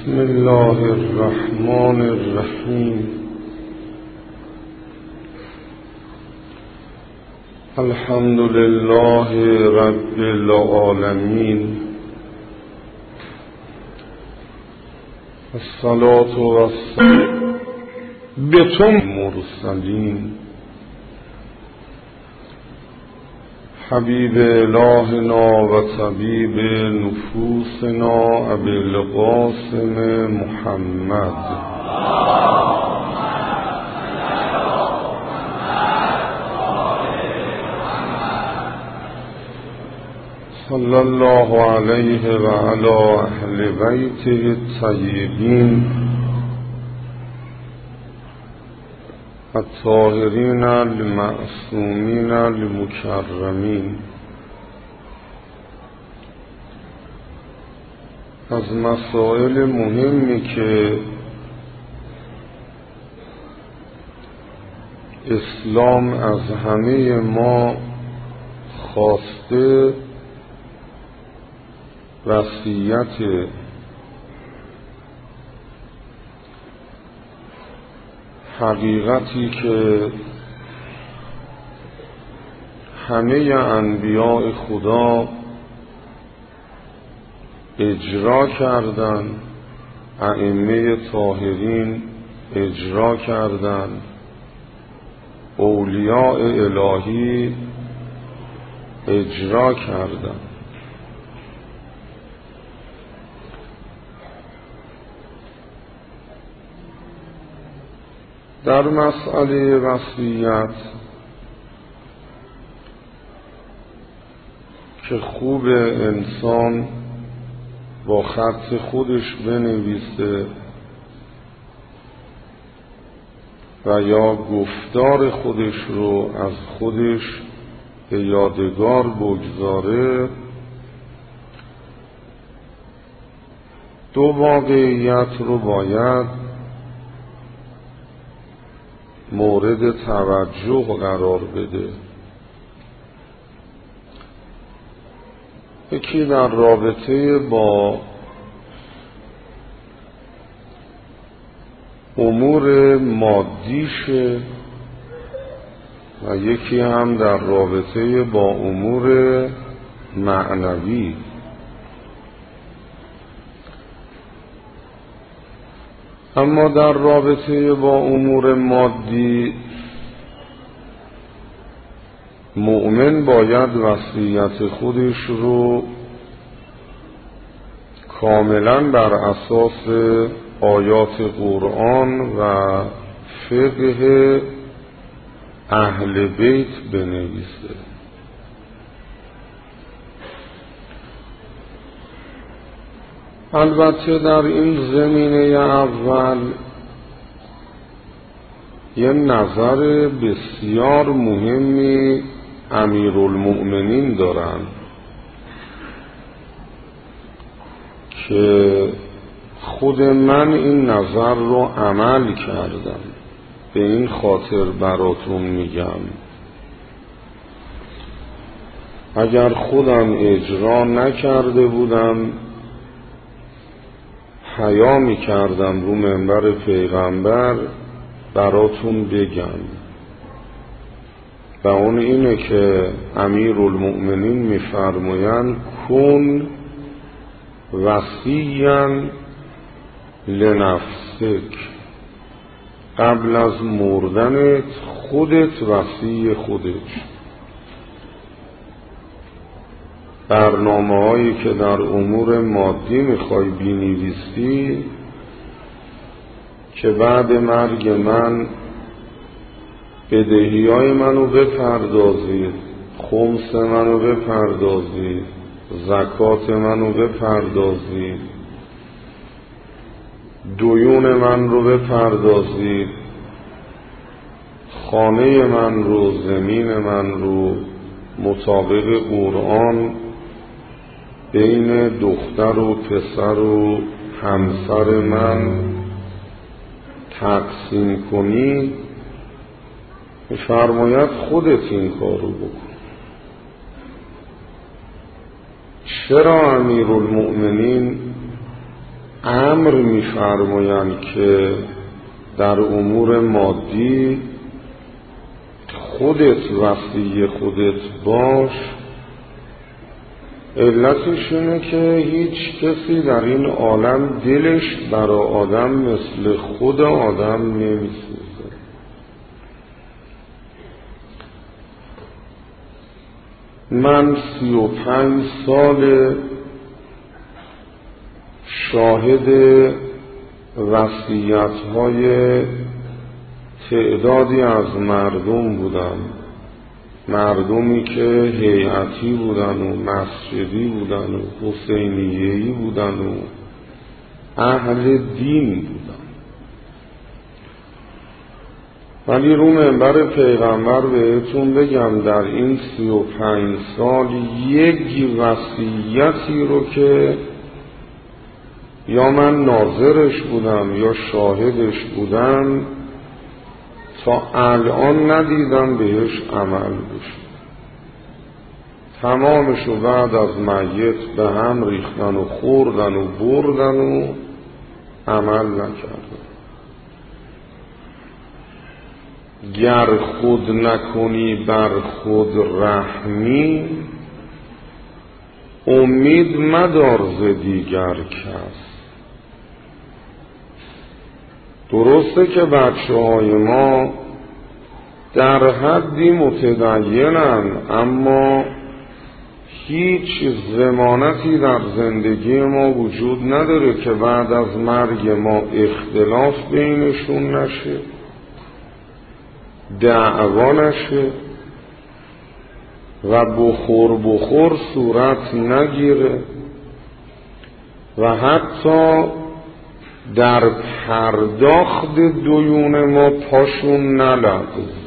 بسم الله الرحمن الرحیم. الحمد لله رب العالمین، الصلاة والسلام بتم مرسلین، حبیب الهنا و طبیب نفوسنا ابی القاسم محمد. صلی الله علیه و علی اهل بیته الطیبین الطاهرین المعصومین المکرمین. از مسائل مهمی که اسلام از همه ما خواسته وصیت حقیقتی که همه انبیاء خدا اجرا کردن، ائمه طاهرین اجرا کردن، اولیاء الهی اجرا کردن. در مسئله وصیت که خوب انسان با خط خودش بنویسه و یا گفتار خودش رو از خودش به یادگار بگذاره، دو واقعیت رو باید مورد توجه قرار بده. یکی در رابطه با امور مادیشه و یکی هم در رابطه با امور معنوی. اما در رابطه با امور مادی مؤمن باید وصیت خودش رو کاملا بر اساس آیات قرآن و فقه اهل بیت بنویسه. البته در این زمینه اول یه نظر بسیار مهمی امیرالمؤمنین دارن که خود من این نظر رو عمل کردم، به این خاطر براتون میگم. اگر خودم اجرا نکرده بودم حیا میکردم رو منبر پیغمبر براتون بگم، و اون اینه که امیرالمؤمنین میفرمایند کن وصیاً لنفسک، قبل از مردنت خودت وصی خودت. برنامه هایی که در امور مادی میخوای بنویسی که بعد مرگ من بدهی های منو بپردازید، خمس منو بپردازید، زکات منو بپردازید، دیون من رو بپردازید، خانه من رو، زمین من رو مطابق قرآن بین دختر و پسر و همسر من تقسیم کنی، فرماید خودت این کارو بکن. چرا امیرالمؤمنین امر می‌فرمایند که در امور مادی خودت وصی خودت باش، علتش اینه که هیچ کسی در این عالم دلش برای آدم مثل خود آدم نمیسوزه. من 35 سال شاهد وصیت‌های تعدادی از مردم بودم، مردمی که هیئتی بودن و مسجدی بودن و حسینیه‌ای بودن و اهل دین بودن، ولی رو منبر پیغمبر بهتون بگم در این 35 سال یک وصیتی رو که یا من ناظرش بودم یا شاهدش بودم تا الان ندیدم بهش عمل بشه. تمامشو بعد از میت به هم ریختن و خوردن و بردن و عمل نکردن. گر خود نکنی بر خود رحمی، امید مدار ز دیگر کس. درسته که بچه‌های ما در حدی متدینن، اما هیچ ضمانتی در زندگی ما وجود نداره که بعد از مرگ ما اختلاف بینشون نشه، دعوا نشه و بخور صورت نگیره و حتی در پرداخت دیون ما پاشون نلغزه.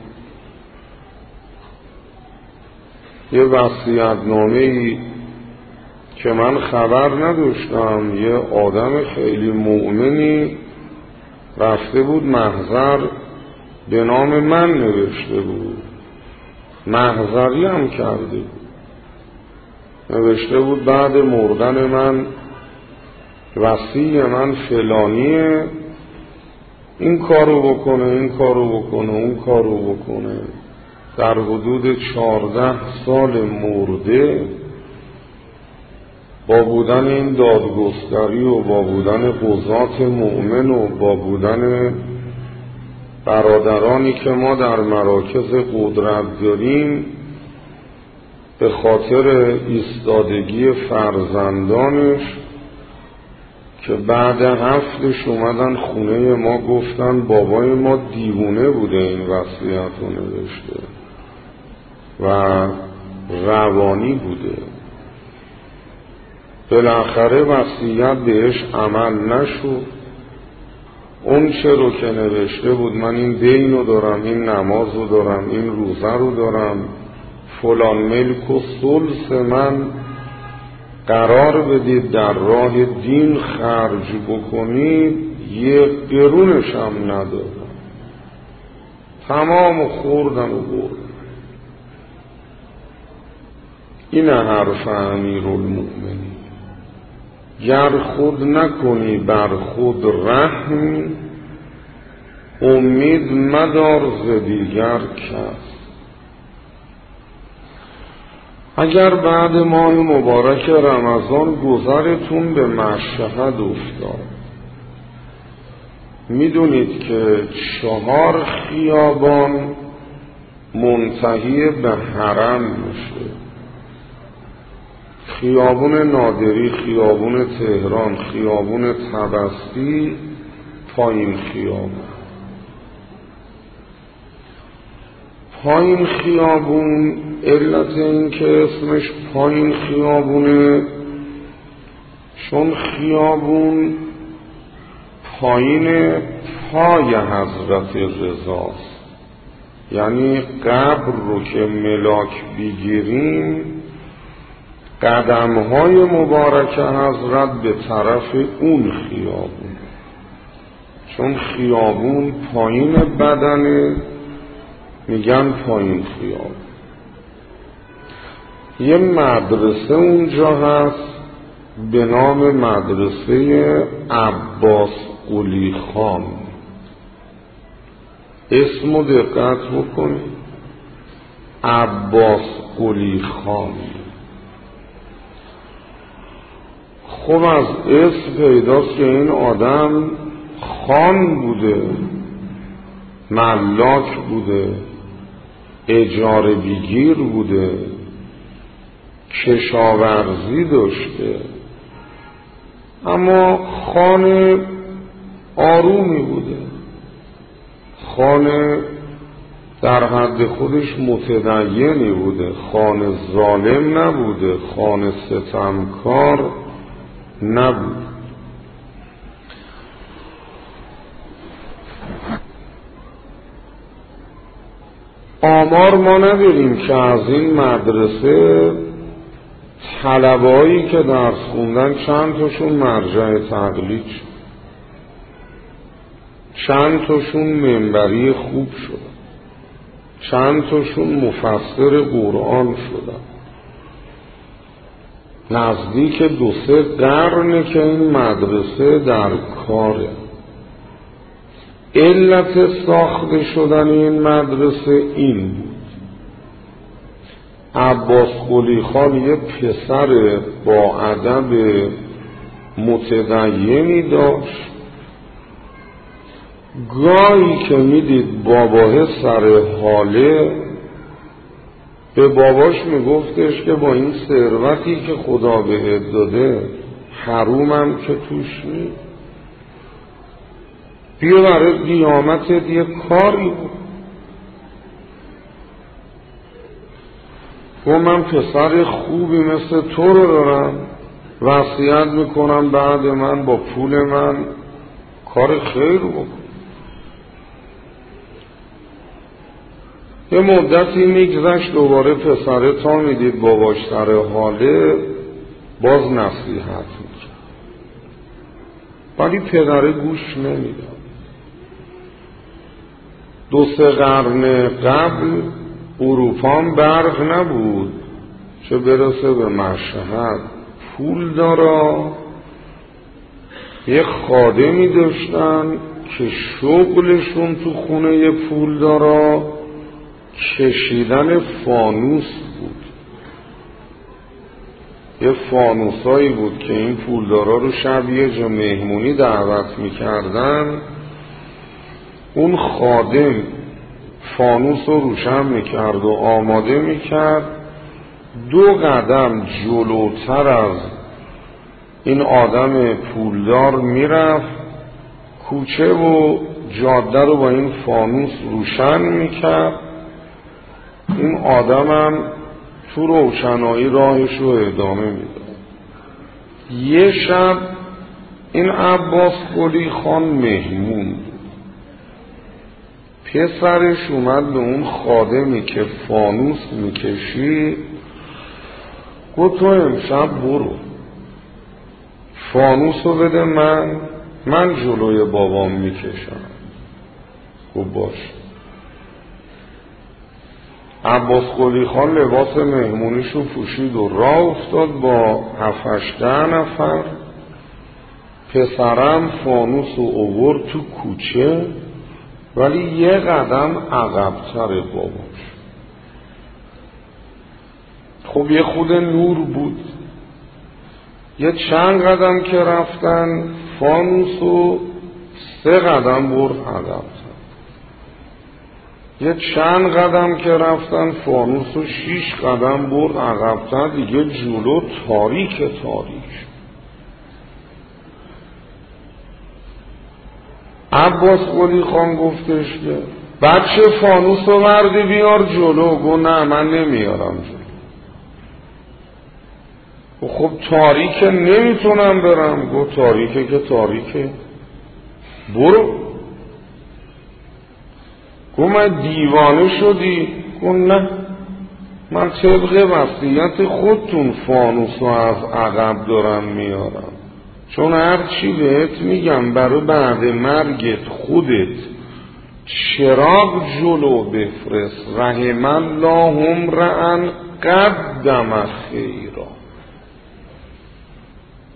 یه وصیت‌نامه‌ای که من خبر نداشتم، یه آدم خیلی مؤمنی رفته بود محضر به نام من نوشته بود، محضری هم کرده بود، نوشته بود بعد مردن من وصی من فلانیه، این کارو بکنه، این کارو بکنه، اون کارو بکنه. در حدود 14 سال مرده، با بودن این دادگستری و با بودن قضات مؤمن و با بودن برادرانی که ما در مراکز قدرت داریم، به خاطر ایستادگی فرزندانش که بعد حفلش اومدن خونه ما گفتن بابای ما دیوونه بوده این وصیت رو نوشته و روانی بوده، بالاخره وصیت بهش عمل نشد. اون چه رو که نوشته بود من این دین رو دارم، این نماز رو دارم، این روزه رو دارم، فلان ملک و ثلث من قرار بدید در راه دین خرج بکنید، یک قرونش هم ندادم، تمام خوردن و بردن. این حرف امیرالمؤمنین، گر خود نکنی بر خود رحم، امید مدار ز دیگر کس. اگر بعد ماه مبارک رمضان گذرتون به مشهد افتاد، میدونید که 4 خیابان منتهی به حرم میشه، خیابون نادری، خیابون تهران، خیابون طبسی، پایین خیابون. پایین خیابون علت این که اسمش پایین خیابونه چون خیابون پایین پای حضرت رضاست، یعنی قبر رو که ملاک بگیریم قدمهای مبارک حضرت به طرف اون خیابون، چون خیابون پایین بدنه میگن پایین خیابون. یه مدرسه اونجا هست به نام مدرسه عباس قلی خان. اسمو دقت بکنید، عباس قلی خان. خب از اسم پیداست که این آدم خان بوده، ملاک بوده، اجاره بیگیر بوده، کشاورزی داشته، اما خان آرومی بوده، خان در حد خودش متدینی بوده، خان ظالم نبوده، خان ستمکار نبود. آمار ما نداریم که از این مدرسه طلبه‌هایی که درس خوندن چند تاشون مرجع تقلید شد، چند تاشون منبری خوب شدن، چند تاشون مفسر قرآن شدن. نزدیک 2-3 قرنه که این مدرسه در کاره. علت ساخته شدن این مدرسه این بود: عباس قلی خان یه پسر با ادب متدینی داشت. گاهی که میدید باباه سر حاله، به باباش میگفتش که با این ثروتی که خدا بهت داده حرومم که توش نیست، بیا برای قیامتت یه کاری بود. و من پسر خوبی مثل تو رو دارم، وصیت میکنم بعد من با پول من کار خیر بکن. یه مدتی میگذشت، دوباره پسره تا میدید باباش سر حاله باز نصیحت میکرد، ولی پدره گوش نمیداد. 2-3 قرن قبل اروپا برق نبود، چه برسه به مشهد. پول دارا یه خادمی داشتن که شغلشون تو خونه پول دارا کشیدن فانوس بود. یه فانوسایی بود که این پولدارا رو شب یه جا مهمونی دعوت میکردن، اون خادم فانوس رو روشن میکرد و آماده میکرد، 2 قدم جلوتر از این آدم پولدار میرفت، کوچه و جاده رو با این فانوس روشن میکرد. این آدمم تو روشنایی راهش رو ادامه میداد. یه شب این عباس قلی خان مهمون بود. پسرش اومد به اون خادمی که فانوس میکشی، گفت تو امشب برو فانوس رو بده من جلوی بابام میکشم. گفت باش. عباس قلی خان لباس مهمونیشو پوشید و راه افتاد با 7-8 نفر. پسرم فانوس رو آورد تو کوچه، ولی یه قدم عقب‌تر باباش. خب یه خود نور بود. یه چند قدم که رفتن فانوس رو 3 قدم برد عقب‌تر. یه چند قدم که رفتن فانوس رو 6 قدم برد عقب‌تر. دیگه جلو تاریک. عباس قلی خان گفتش که بچه فانوس رو مردی بیار جلو. گفت نه من نمیارم جلو. خب تاریکه نمیتونم برم. گفت تاریکه که تاریکه، برو. گفت من دیوانه شدی؟ گفت نه، من طبق وصیت خودتون فانوس رو از عقب دارم میارم، چون هر چی بهت میگم برای بعد مرگت خودت چراغ جلو بفرست. رحم الله امرأ قدم خیرا.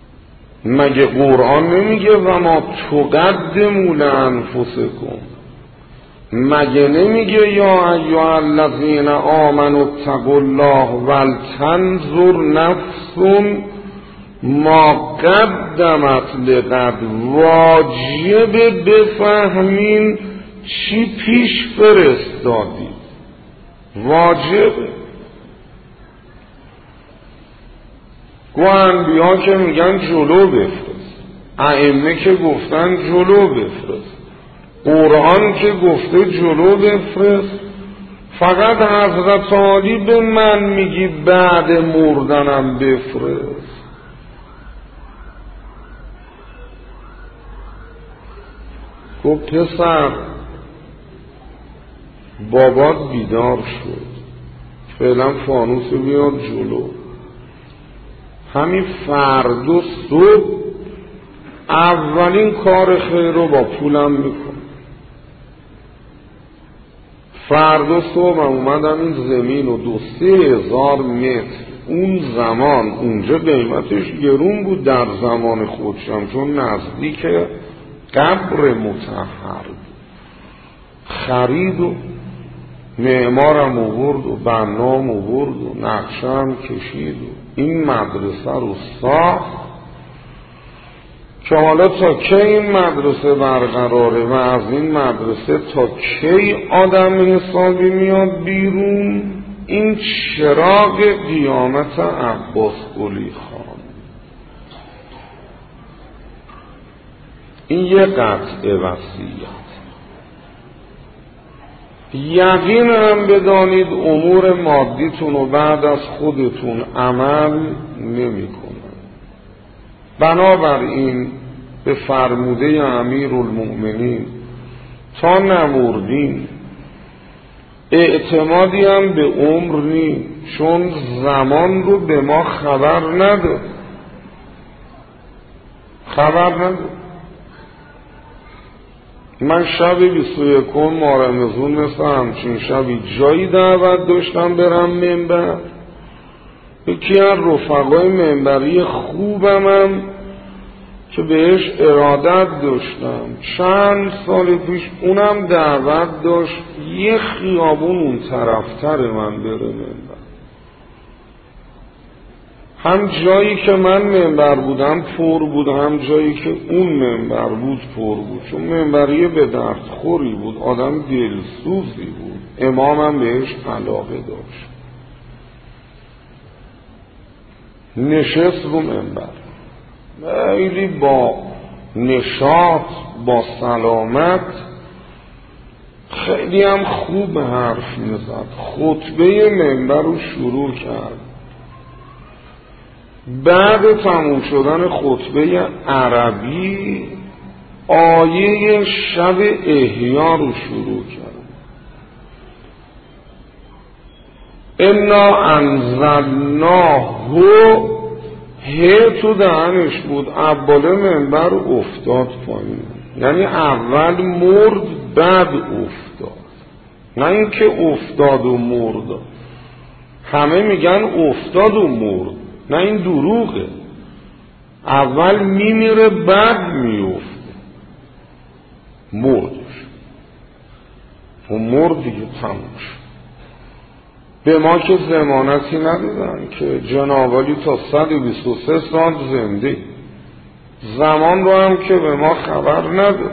مگه قرآن نمیگه و ما تقدموا لانفسکم؟ مگه نمیگه یا ایها الذین آمنوا اتقوا الله ولتنظر نفس ما قدمت لغد؟ واجب بفهمین چی پیش فرستادی، واجبه. انبیا که میگن جلو بفرست، ائمه که گفتن جلو بفرست، قرآن که گفته جلو بفرست. فقط حضرت علی به من میگی بعد مردنم بفرست. گفت پسر بابات بیدار شد، فعلا فانوس بیاد جلو، همین فردا صبح اولین کار خیر رو با پولم میکنم. فردا صبح اومدم این زمین و 2,000 متر، اون زمان اونجا قیمتش گرون بود در زمان خودشم، چون نزدیک قبر مطهر بود. خرید و معمارم آورد و بنام آورد و نقشم کشید و این مدرسه رو ساخت که حالا تا کی این مدرسه برقراره و از این مدرسه تا کی آدم حسابی میاد بیرون؟ این چراغ قیامت عباس قلی خان. این یه قطع وصیت. یقین هم بدانید امور مادیتون رو بعد از خودتون عمل نمی کنن. بنابراین به فرموده امیرالمؤمنین تا نمردین اعتمادی هم به عمر نی، چون زمان رو به ما خبر نداد. من شب 21 ماه رمضان مثل همچین شبی جایی دعوت داشتم برم منبر. یکی از رفقای منبری خوبمم که بهش ارادت داشتم چند سال پیش، اونم دعوت داشت یه خیابون اون طرفتر من بره منبر. هم جایی که من منبر بودم پر بود، هم جایی که اون منبر بود پر بود، چون منبری به درد خوری بود، آدم دلسوزی بود، امامم بهش علاقه داشت. نشست رو منبر، خیلی با نشاط، با سلامت، خیلی هم خوب حرف میزد. خطبه منبر رو شروع کرد. بعد تموم شدن خطبه عربی آیه شب احیا رو شروع کرد. انا انزلناه، تو دهنش بود، اول منبر افتاد پایین. یعنی اول مرد بعد افتاد، نه اینکه افتاد و مرد. همه میگن افتاد و مرد، نه این دروغه. اول میمیره بعد میفته. مردش و مرد دیگه تموم شد. به ما که ضمانتی ندادن که جنابالی تا 123 سال زنده، زمان رو هم که به ما خبر نداد.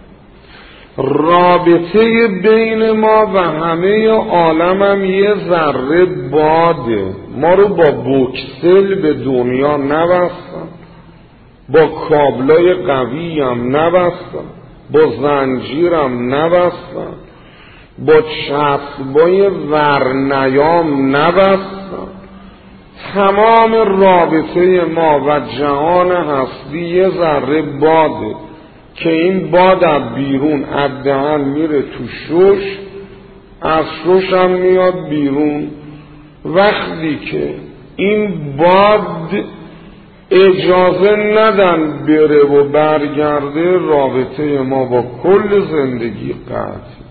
رابطه بین ما و همه عالم هم یه ذره باده. ما رو با بوکسل به دنیا نبستن، با کابلای قوی هم نبستن، با زنجیرم نبستن، با چسبای ورنیام نبستن. تمام رابطه ما و جهان هستی یه ذره باده که این باد از بیرون از دهن میره تو شش، از شش هم میاد بیرون. وقتی که این باد اجازه ندن بره و برگرده، رابطه ما با کل زندگی قطع.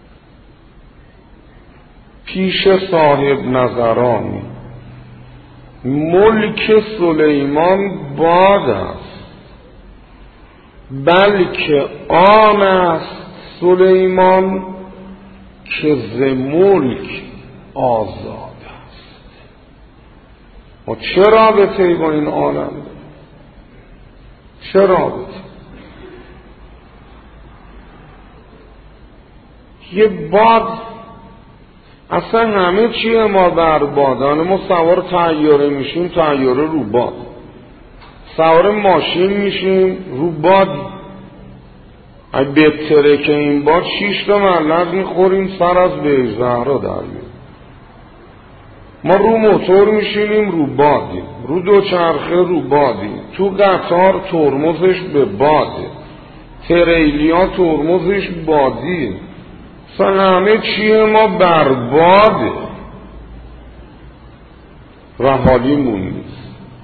پیش صاحب نظرانی ملک سلیمان باد است، بلکه آن است سلیمان که ز ملک آزاد است. و چه رابطه‌ای با این عالم داره؟ چه رابطه؟ یه باد، اصلا همه چیه ما بر بادانه. ما سوار طیاره میشیم، طیاره رو باد، سوار ماشین میشیم رو باد. اگه بهتره که این باد 6 تا ملق میخوریم سر از بهش زهرا در میاد. ما رو موتور میشینیم رو بادیم، رو دوچرخه رو بادیم، تو قطار ترمزش به باده، تریلیا ترمزش بادیه. اصلا همه چیه ما بر باده، رهالیمون نیست.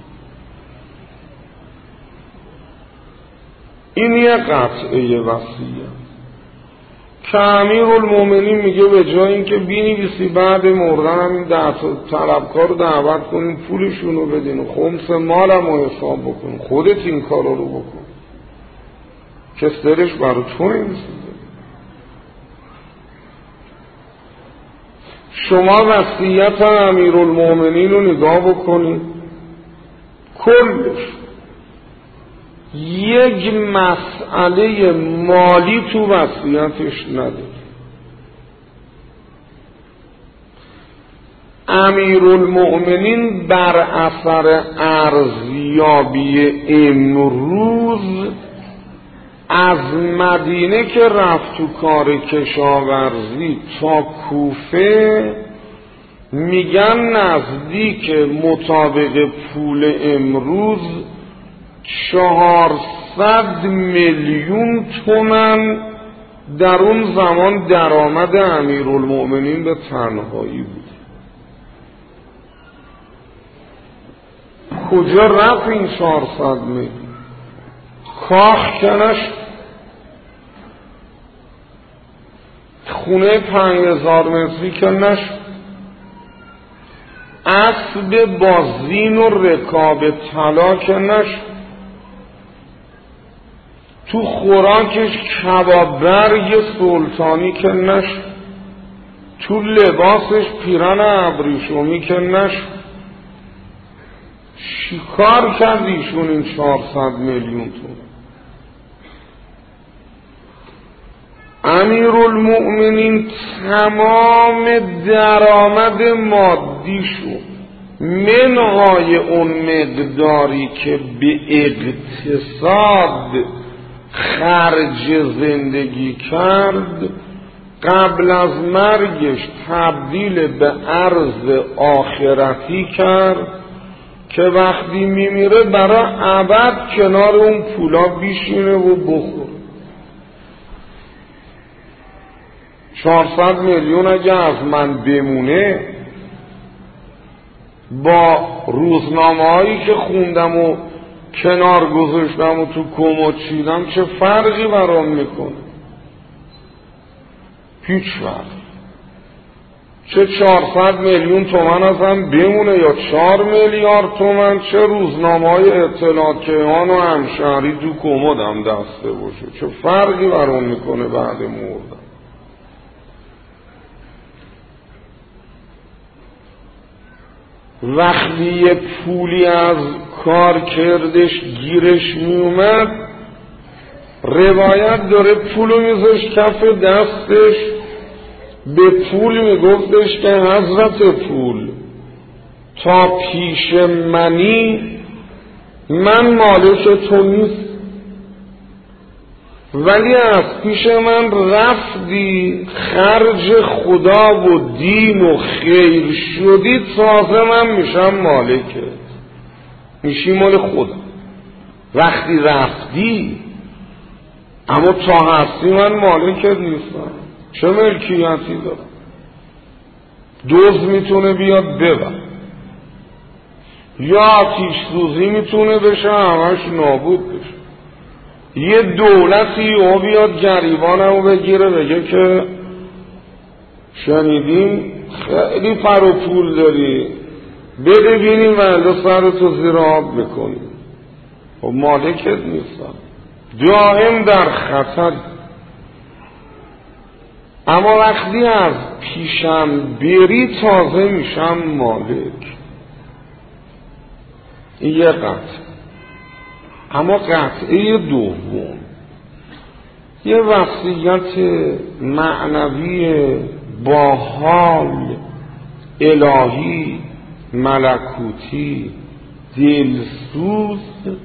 این یه قطعه وصیه که امیرالمومنین میگه به جای اینکه بنویسی بعد مردن همین طلبکار رو دعوت کنین پولشون رو بدین و خمس مالم رو حساب بکن، خودت این کار رو بکن که سرش برای تو نمیسیده. شما وصیت امیرالمومنین رو نگاه بکنید، کلش یک مسئله مالی تو وصیتش نداره. امیرالمؤمنین بر اثر ارزیابی امروز از مدینه که رفت تو کار کشاورزی تا کوفه، میگن نزدیک مطابق پول امروز 400 میلیون تومان در اون زمان درآمد امیرالمؤمنین به تنهایی بود. کجا رفت این 400 میلیون؟ کاخ کنش، خونه 5000 متری کنش، اسب با زین و رکاب طلا کنش، تو خوراکش کباب برگ سلطانی کنش، تو لباسش پیرن ابریشمی کنش. شکار کرد ایشون این 400 میلیون تومان؟ امیرالمؤمنین تمام درآمد مادیشو منهای اون مقداری که به اقتصاد خرج زندگی کرد، قبل از مرگش تبدیل به ارز آخرتی کرد که وقتی میمیره برای ابد کنار اون پولا بیشینه و بخوره. 400 میلیون اگه از من بمونه، با روزنامه هایی که خوندم و کنار گذاشتم و تو کمد چیدم چه فرقی برام میکنه؟ هیچ فرق. چه 400 میلیون تومان ازم بمونه یا 4 میلیارد تومان، چه روزنامه های اطلاعات کیهان و همشهری تو کمدم دسته باشه، چه فرقی برام میکنه بعد مردم؟ وقتی یه پولی از کار کردش گیرش میومد، روایت داره پولو میذاشت کف دستش، به پول میگفتش که حضرت پول، تا پیش منی من مالک تو نیست، ولی از پیش من رفتی خرج خدا و دین و خیر شدی، تازه من میشم مالکت، میشی مال خدا. وقتی رفتی، اما تا هستی من مالکت نیستم. چه ملکیتی دارم؟ دوز میتونه بیاد ببر، یا آتش سوزی میتونه بشه همش نابود بشه، یه دولتی او بیاد گریبانمو بگیره بگه که شنیدیم خیلی پر و پول داری، بده بینیم و الا سرتو زیر آب میکنیم. خب مالکت نیستم، دائم در خطر. اما وقتی از پیشم بری تازه میشم مالک. این یه قطع. اما قطعه دوم یه وصیت معنوی با حال الهی ملکوتی دلسوز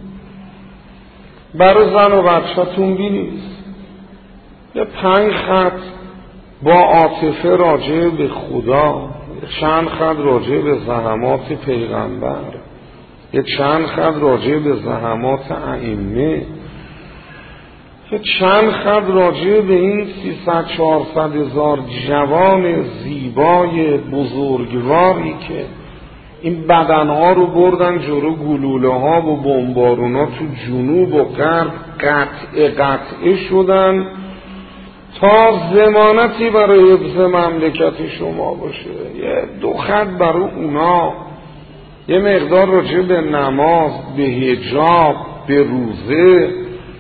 برای زن و بچه‌تون بینید. یه 5 خط با عاطفه راجع به خدا، چند خط راجع به زحمات پیغمبر، یه چند خط راجع به زحمات ائمه، یه چند خط راجع به این 300-400 هزار جوان زیبای بزرگواری که این بدنها رو بردن جلو گلوله ها و بمبارونا تو جنوب و غرب قطعه شدن تا ضمانتی برای حفظ مملکت شما باشه. یه 2 خط برای اونا، یه مقدار راجع به نماز، به حجاب، به روزه،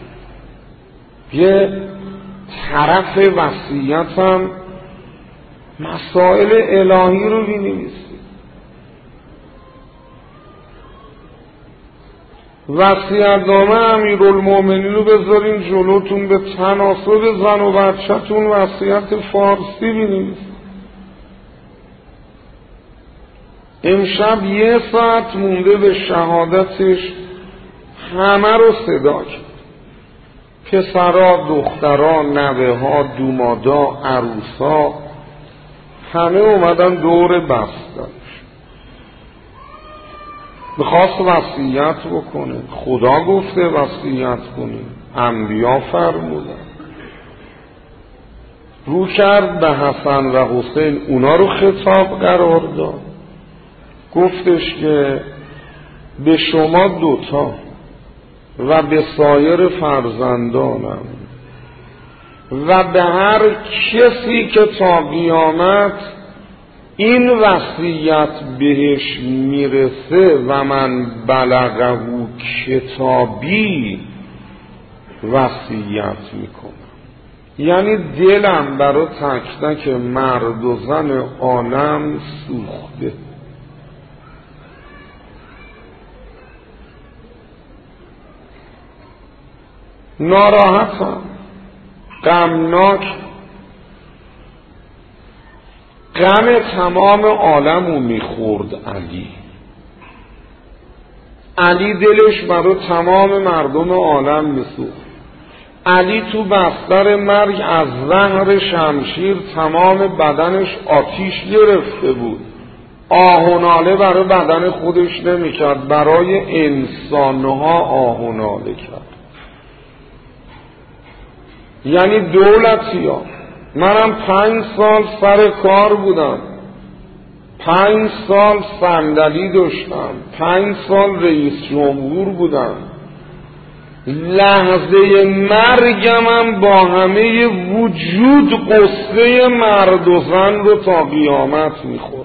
یه طرف وصیت هم مسائل الهی رو بنویسید. وصیت‌نامه امیرالمومنین رو بذارین جلوتون، به تناسب زن و بچه‌تون وصیت فارسی بنویسید. امشب 1 ساعت مونده به شهادتش همه رو صدا کرد، پسرا، دخترا، نوه ها، دومادا، عروسا، همه اومدن دور بستنش. میخواست وصیت بکنه، خدا گفته وصیت کنه، انبیا فرمودن. رو کرد به حسن و حسین، اونا رو خطاب قرار داد، گفتش که به شما 2 و به سایر فرزندانم و به هر کسی که تا قیامت این وصیت بهش میرسه و من بلغه کتابی وصیت میکنم. یعنی دلم برای تک تک مرد و زن عالم سوخته. ناراحتم، غمناک، غم تمام عالمو میخورد علی دلش برای تمام مردم عالم میسوخت. علی تو بستر مرگ از زهر شمشیر تمام بدنش آتیش گرفته بود، آه و ناله برای بدن خودش نمیکرد، برای انسانها آه و ناله کرد. یعنی دولتی ها، منم 5 سال سر کار بودم، 5 سال صندلی داشتم، 5 سال رئیس جمهور بودم، لحظه مرگمم با همه وجود قصه مرد و زن رو تا قیامت میخورم.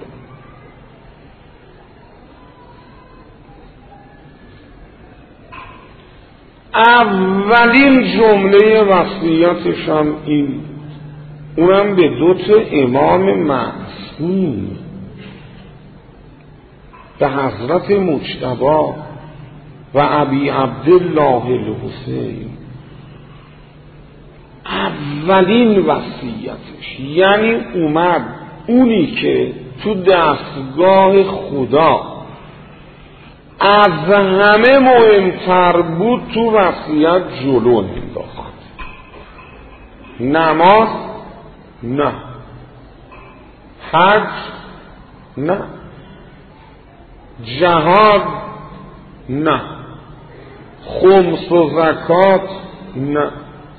اولین جمله وصیتش هم این، اونم به 2 امام معصوم، به حضرت مجتبی و ابی عبدالله الحسین. اولین وصیتش یعنی اومد اونی که تو دستگاه خدا از همه مهمتر بود تو وصیت جلو انداخت. نماز نه، حج نه، جهاد نه، خمس و زکات نه.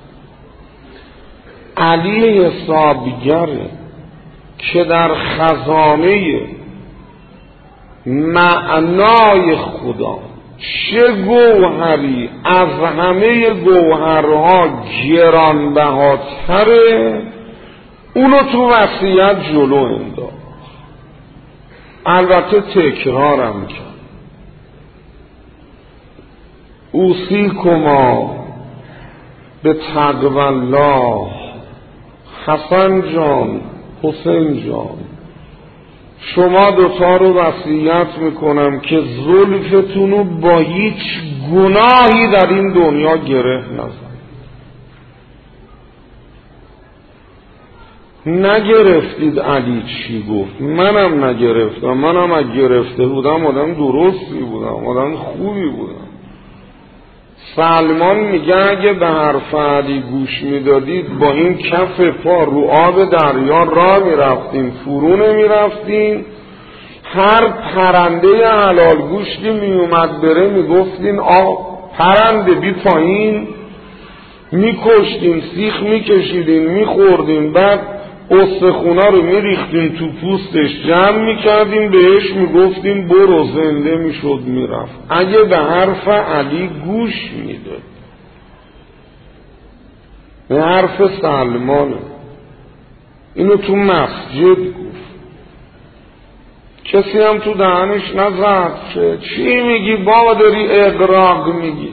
علی حسابگره که در خزانه معنای خدا چه گوهری از همه گوهرها گرانبهاتره، اونو تو وصیت جلو انداخت. البته تکرارم کرد. اوصیکما به تقوی الله. حسن جان، حسین جان، شما دوتا رو وصیت میکنم که زلفتون رو با هیچ گناهی در این دنیا گره نزن. نگرفتید علی چی گفت، منم نگرفتم. منم اگه گرفته بودم آدم درستی بودم، آدم خوبی بودم. سلمان میگه اگه به حرف علی گوش میدادید با این کف پا رو آب دریا راه میرفتین، فرو نمیرفتین. هر پرنده حلال گوشتی میومد بره میگفتین پرنده بی پایین، میکشتین، سیخ میکشیدین، میخوردین، بعد استخونا رو میریختین تو پوستش، جمع میکردین، بهش میگفتین برو، زنده میشد میرفت. اگه به حرف علی گوش میداد. به حرف سلمانه. اینو تو مسجد گفت. کسی هم تو دهنش نزد چی میگی بابا، داری اغراق میگی.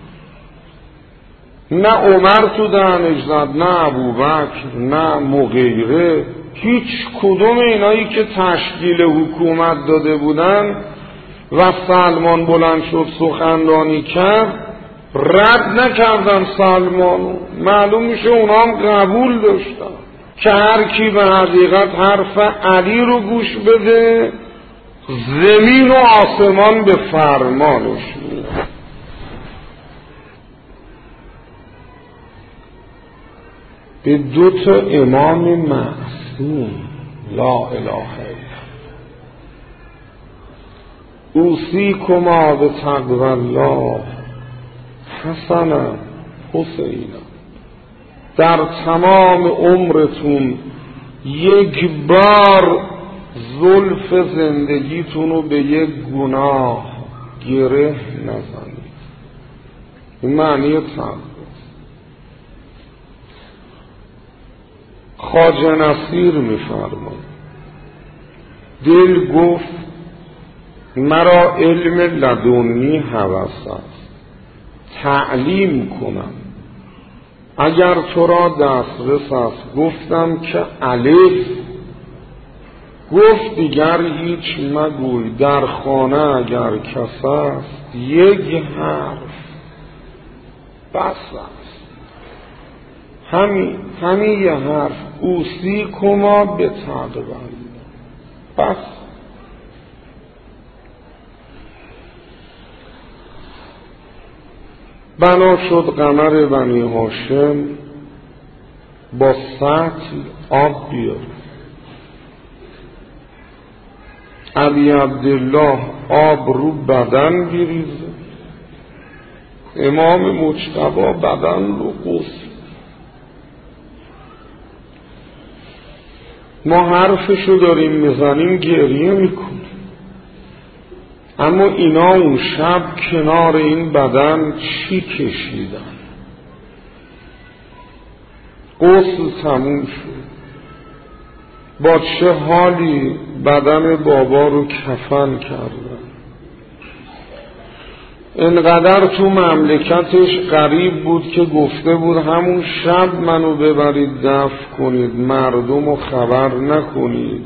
نه عمر تو دهنش زد، نه ابوبکر، نه مغیره. هیچ کدوم اینایی که تشکیل حکومت داده بودن و سلمان بلند شد سخنرانی کرد رد نکردن سلمانو. معلوم میشه اونا هم قبول داشتن که هر کی به حقیقت حرف علی رو گوش بده زمین و آسمان به فرمانش میاد. به دو تا امام معصوم لا اله الا اوصیکما به تقوی الله. حسنا، حسینا، در تمام عمرتون یک بار زلف زندگیتون رو به یک گناه گره نزنید. این معنی تقوی. خواجه نصیر می‌فرماید دل گفت مرا علم لدنی هوس است، تعلیم کنم اگر تو را دسترس است. گفتم که الف. گفت دیگر هیچ مگوی، در خانه اگر کس است یک حرف بس است. همین یه حرف، اوصیکما به تقوی الله، بس. بنا شد قمر بنی هاشم با سطل آب بیار. علی عبدالله آب رو بدن بریزه، امام مجتبی بدن رو غسل. ما حرفشو داریم میزنیم گریه میکنیم، اما اینا اون شب کنار این بدن چی کشیدن. غسل تموم شد، با چه حالی بدن بابا رو کفن کردن. انقدر تو مملکتش غریب بود که گفته بود همون شب منو ببرید دفن کنید، مردم رو خبر نکنید.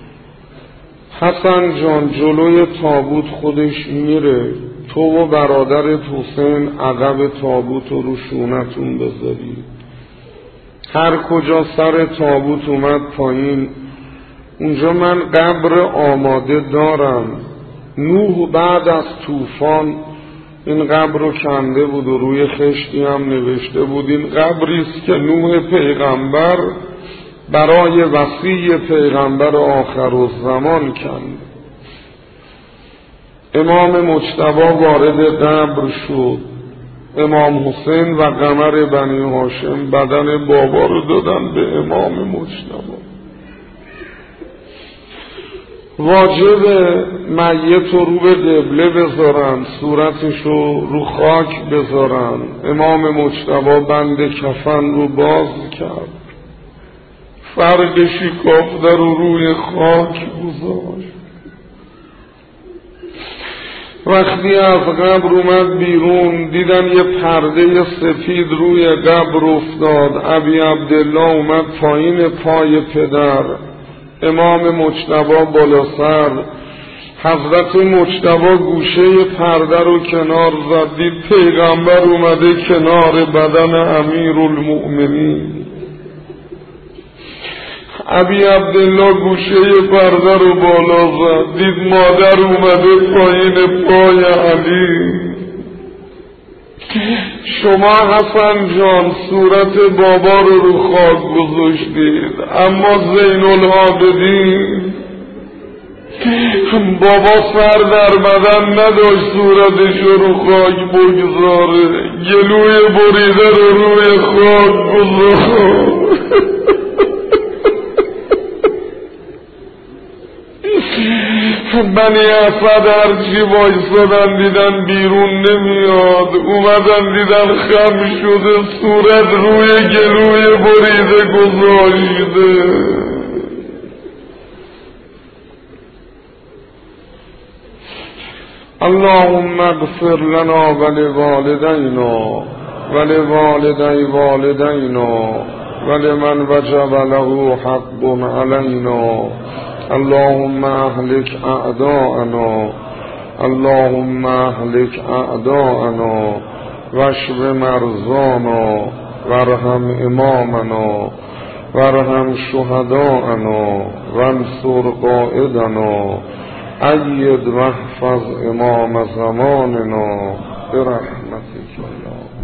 حسن جان جلوی تابوت خودش میره، تو و برادرت حسین عقب تابوت رو شونتون بذارید. هر کجا سر تابوت اومد پایین، اونجا من قبر آماده دارم. نوح بعد از طوفان این قبر رو کنده بود و روی خشتی هم نوشته بود این قبریست که نوح پیغمبر برای وصی پیغمبر آخرالزمان کنده. امام مجتبی وارد قبر شد. امام حسین و قمر بنی هاشم بدن بابا رو دادن به امام مجتبی. واجب میت رو به قبله بذارن، صورتشو رو خاک بذارن. امام مجتبی بند کفن رو باز کرد، فرق شکافته رو روی خاک گذاشت. وقتی از قبر اومد بیرون دیدن یه پرده سفید روی قبر افتاد. ابی عبدالله اومد پایین پای پدر، امام مجتبی بالا سر. حضرت مجتبی گوشه پرده رو کنار زد، دید پیغمبر اومده کنار بدن امیرالمؤمنین. ابی عبدالله گوشه پرده رو بالا زد، دید مادر اومده پایین پای علی. شما حسن جان صورت بابا رو خاک گذاشتید، اما زین العابدین بابا سر در بدن نداشت صورتش رو خاک بگذاره، گلوی بریده رو روی خاک گذاشت. بنی اسد هرچی وایسادن دیدن بیرون نمیاد، اومدن دیدن خم شده صورت روی گلوی بریده گذاشته. اللهم اغفر لنا ولوالدینا ولوالدی والدینا ولمن وجب له حق علینا. اللهم اهلك اعداءنا اللهم اهلك اعداءنا واشف مرضانا وارحم امامنا وارحم شهداءنا وانصر قائدنا أيد واحفظ امام زماننا برحمتك.